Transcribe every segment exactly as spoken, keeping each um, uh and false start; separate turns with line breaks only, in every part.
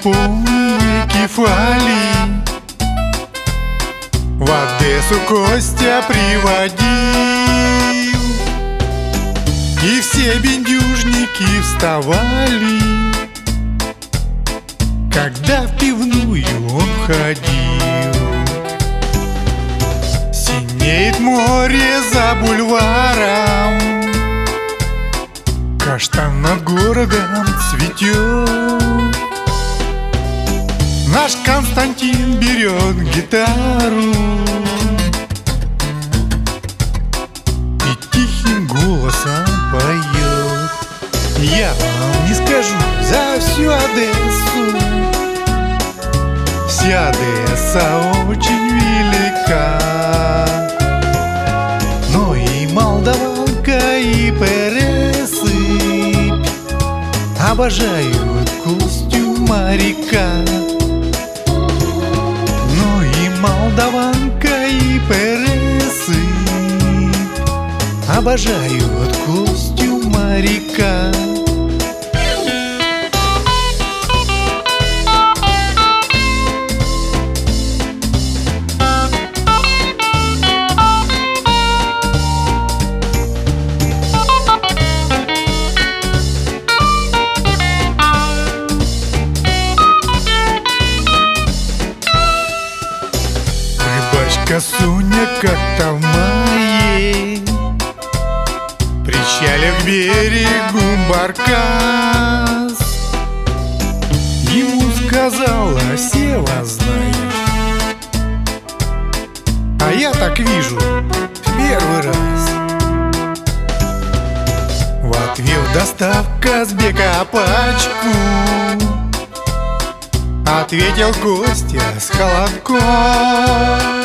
полные кефали в Одессу Костя приводил, и все бендюжники вставали, когда в пивную он ходил. Синеет море за бульваром, каштан над городом цветет. Наш Константин берет гитару и тихим голосом поет. Я вам не скажу за всю Одессу, вся Одесса очень велика, но и Молдаванка, и Пересыпь обожают Костю моряка. Но и Молдаванка, и Пересыпь обожают Костю моряка. Соня как-то в мае, причаля к берегу баркас, ему сказала: Сева, знаешь, а я так вижу в первый раз. В ответ достав Казбека пачку, ответил Костя с холодком: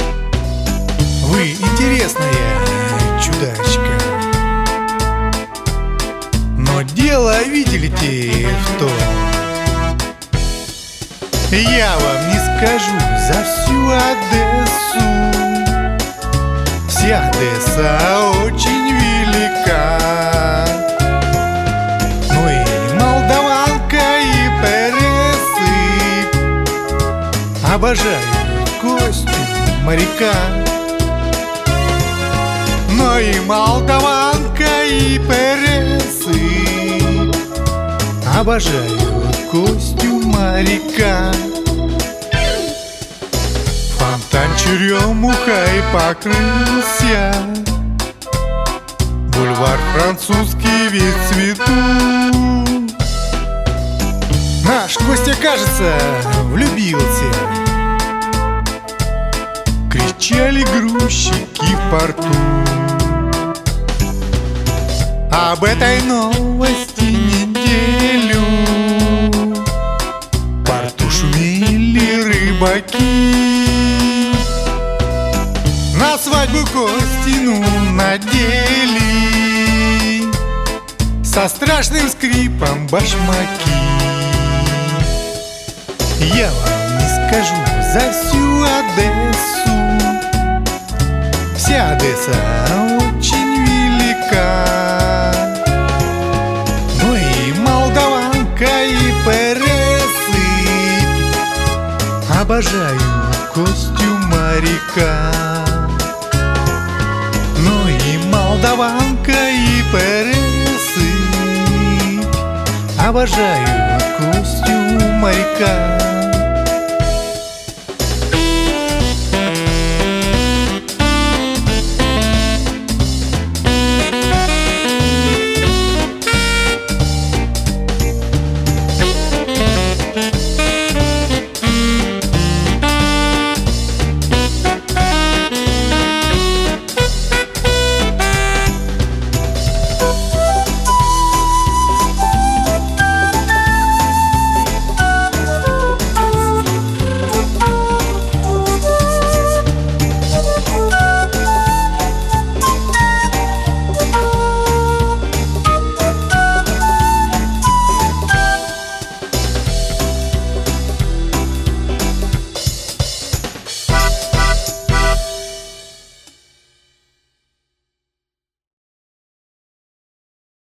вы интересная чудачка, но дело, видите, в том, я вам не скажу за всю Одессу, вся Одесса очень велика, но и Молдаванка, и Пересыпь обожают Костю моряка. Но и Молдаванка, и Пересыпь обожают Костю моряка. Фонтан черемухой покрылся, бульвар французский весь в цвету. Наш Костя, кажется, влюбился. Кричали грузчики в порту. Об этой новости неделю в порту шумели рыбаки. На свадьбу Костину надели со страшным скрипом башмаки. Я вам не скажу за всю Одессу, вся Одесса очень велика, но и Молдаванка, и Пересыпь обожают Костю моряка. Но и Молдаванка, и Пересыпь обожают Костю моряка.